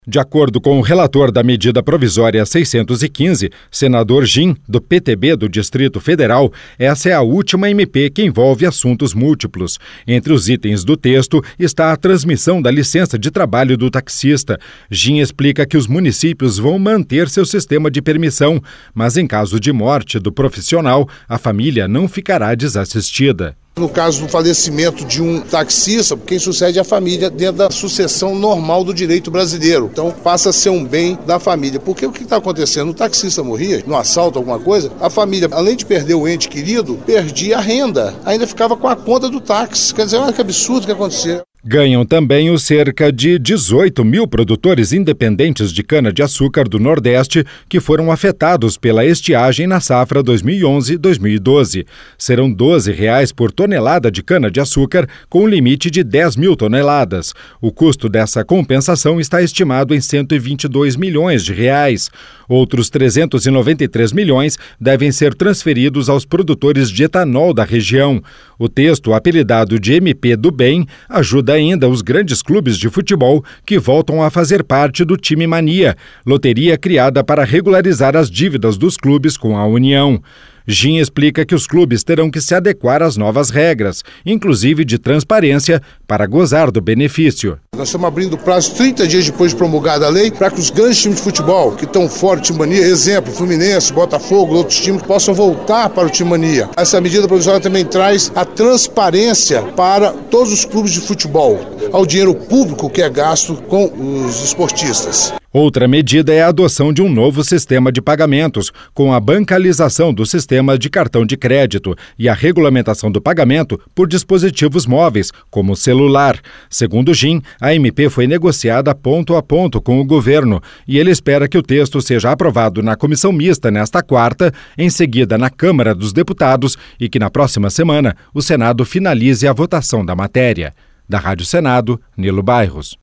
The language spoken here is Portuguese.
De acordo com o relator da medida provisória 615, senador Gin, do PTB do Distrito Federal, essa é a última MP que envolve assuntos múltiplos. Entre os itens do texto está a transmissão da licença de trabalho do taxista. Gin explica que os municípios vão manter seu sistema de permissão, mas em caso de morte do profissional, a família não ficará desassistida. No caso do falecimento de um taxista, quem sucede é a família dentro da sucessão normal do direito brasileiro. Então passa a ser um bem da família. Porque o que está acontecendo? O taxista morria, no assalto, alguma coisa, a família, além de perder o ente querido, perdia a renda. Ainda ficava com a conta do táxi. Quer dizer, olha que absurdo que aconteceu. Ganham também os cerca de 18 mil produtores independentes de cana-de-açúcar do Nordeste que foram afetados pela estiagem na safra 2011-2012. Serão R$ 12 por tonelada de cana-de-açúcar, com um limite de 10 mil toneladas. O custo dessa compensação está estimado em 122 milhões de reais. Outros 393 milhões devem ser transferidos aos produtores de etanol da região. O texto, apelidado de MP do Bem, ajuda ainda os grandes clubes de futebol que voltam a fazer parte do Time Mania, loteria criada para regularizar as dívidas dos clubes com a União. Gin explica que os clubes terão que se adequar às novas regras, inclusive de transparência, para gozar do benefício. Nós estamos abrindo prazo 30 dias depois de promulgada a lei para que os grandes times de futebol que estão fora do Time Mania, exemplo, Fluminense, Botafogo, outros times, possam voltar para o Time Mania. Essa medida provisória também traz a transparência para todos os clubes de futebol, ao dinheiro público que é gasto com os esportistas. Outra medida é a adoção de um novo sistema de pagamentos, com a bancalização do sistema de cartão de crédito e a regulamentação do pagamento por dispositivos móveis, como o celular. Segundo Gin, a MP foi negociada ponto a ponto com o governo e ele espera que o texto seja aprovado na comissão mista nesta quarta, em seguida na Câmara dos Deputados e que na próxima semana o Senado finalize a votação da matéria. Da Rádio Senado, Nilo Bairros.